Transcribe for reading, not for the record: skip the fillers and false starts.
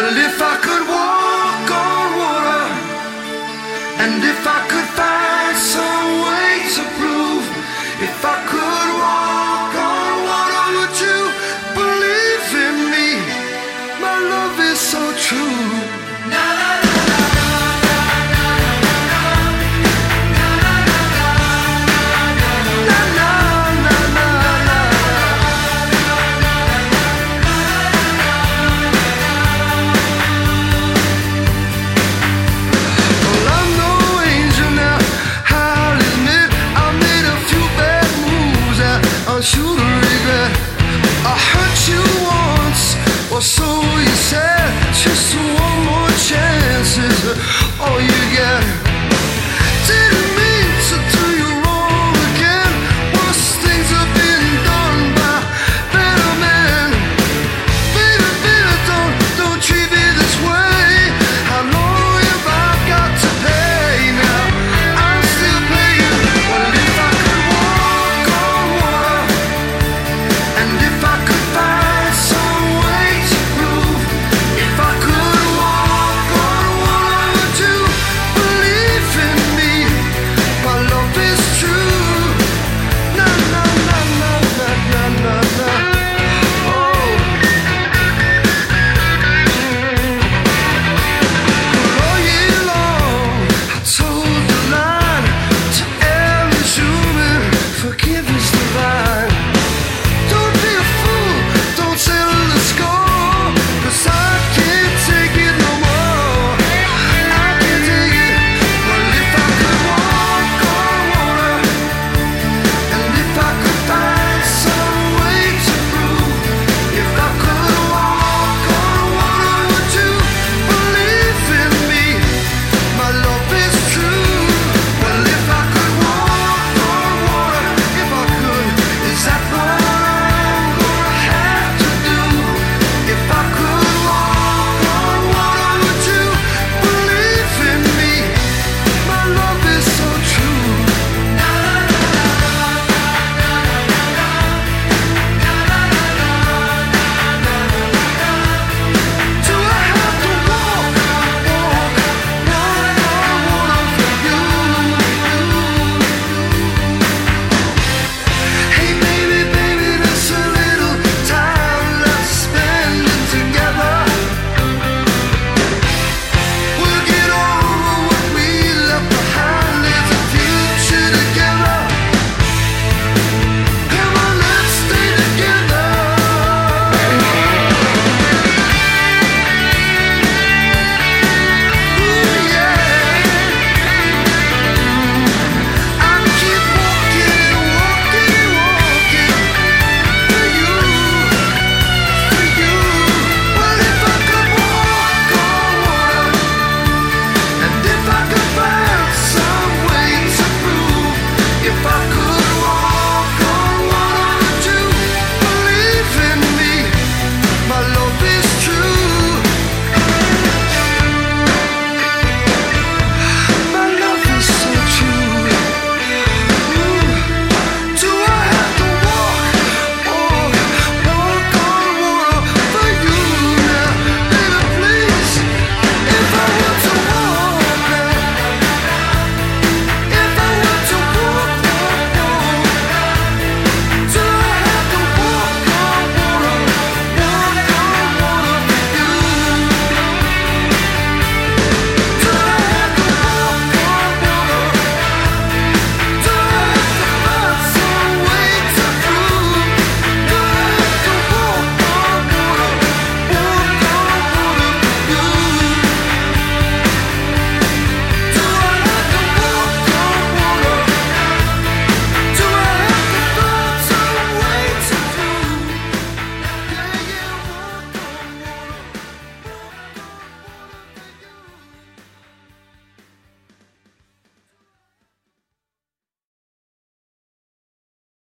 Well, if I could walk on water, and if I could find some way to prove, if I could walk on water, would you believe in me? My love is so true. Na, na, na. You to regret I hurt you once, or so you said, just once.